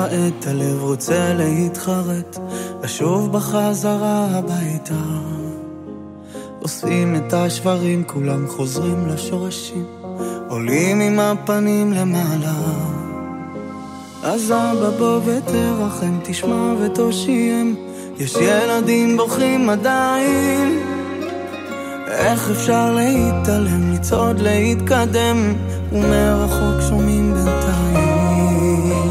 את הלב רוצה להתחרט, לשוב בחזרה הביתה. אוספים את השברים, כולם חוזרים לשורשים, עולים עם הפנים למעלה. אז אבא בוא ותרחם, תשמע ותושיים, יש ילדים בוכים עדיין. איך אפשר להתעלם, לצעוד, להתקדם, ומרחוק שומעים בינתיים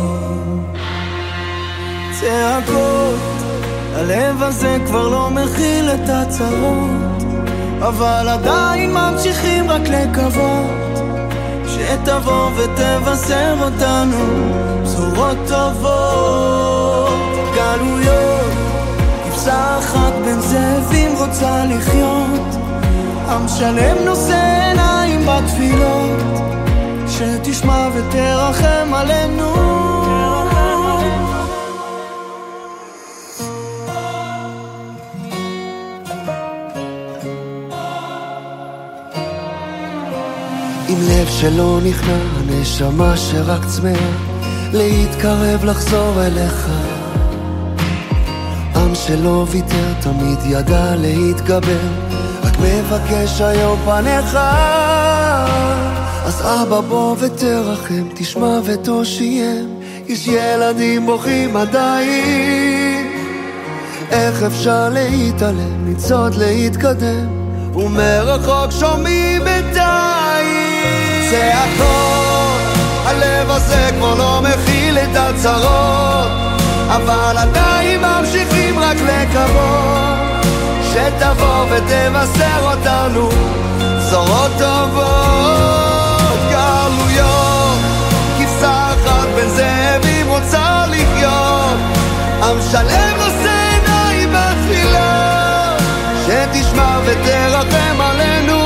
צעקות. הלב הזה כבר לא מכיל את הצרות, אבל עדיין ממשיכים רק לקוות שתבוא ותבשר אותנו בשורות טובות. גלויות, כבשה אחת בין זאבים רוצה לחיות, עם שלם נושא עיניים בתפילות, שתשמע ותרחם עלינו. עם לב שלא נכנע, נשמה שרק צמאה להתקרב לחזור אליך. עם שלא ויתר תמיד ידע להתגבר, רק מבקש היום פניך. אז אבא בוא ותרחם, תשמע ותושיים, יש ילדים בוכים עדיין. איך אפשר להתעלם, לצעוד, להתקדם, ומרחוק שומעים בינתיים צעקות. הלב הזה כבר לא מכיל את הצרות, אבל עדיין ממשיכים רק לקוות שתבוא ותבשר אותנו בשורות טובות. גלויות, כבשה אחת בין זאבים רוצה לחיות, עם שלם נושא עיניים בתפילות, שתשמע ותרחם עלינו.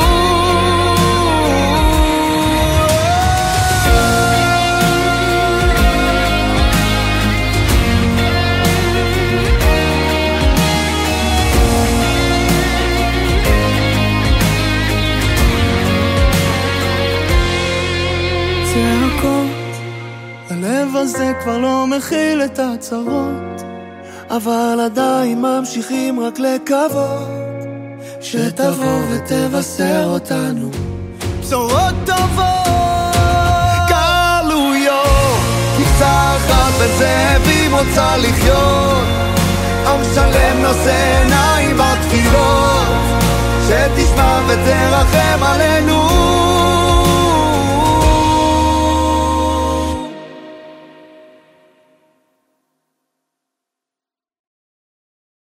הלב הזה כבר לא מכיל את הצרות, אבל עדיין ממשיכים רק לקוות שתבוא ותבשר אותנו בשורות טובות. גלויות, כבשה אחת בין זאבים רוצה לחיות, עם שלם נושא עיניים בתפילות, שתשמע ותרחם עלינו.